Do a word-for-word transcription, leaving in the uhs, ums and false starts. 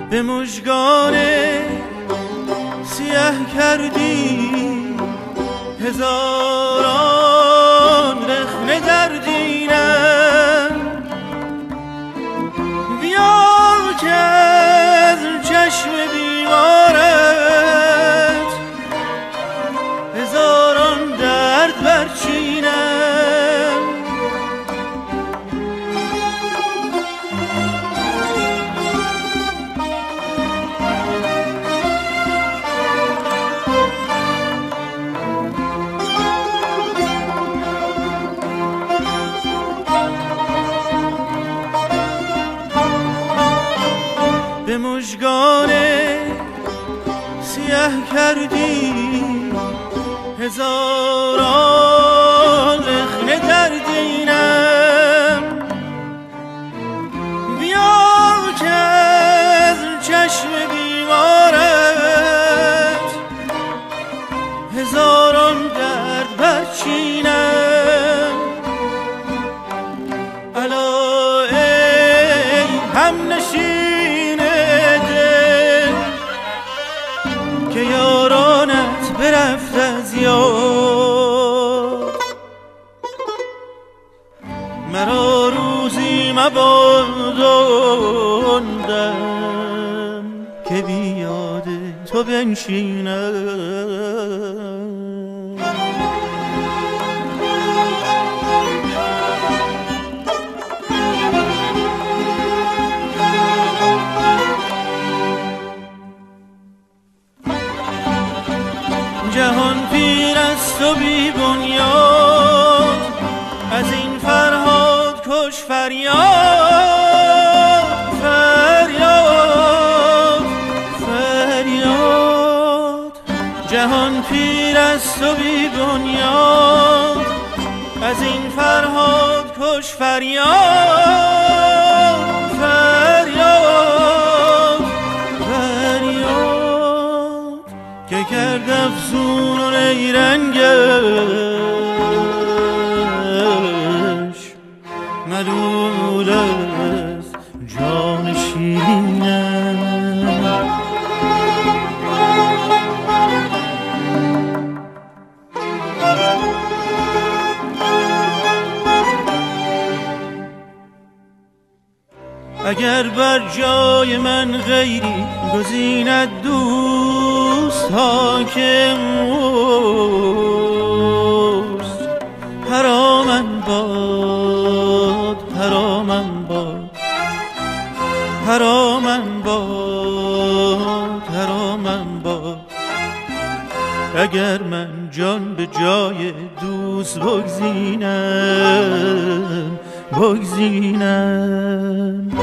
به مژگان سیه کردی هزاران رخنه در دینم. بیا که از چشم بیمارت هزاران درد برچینم. به مژگان سیه کردی هزاران رخنه در دینم. بیا که از چشم بیمارت هزاران درد برچینم. الا ای همنشین که یارانت برفت از یاد، مرا روزی مباداندم که بیاد تو بنشینم. جهان پیر است و بی بنیاد، از این فرهاد کش فریاد فریاد فریاد. جهان پیر است و بی بنیاد، از این فرهاد کش فریاد فریاد فریاد. که کرد افزون و نیرنگش ملول از جان شیرینم. اگر بر جای من غیری گزیند دوست حاکم اوست، حرامم باد حرامم باد حرامم باد حرامم باد. اگر من جان به جای دوست بگزینم بگزینم.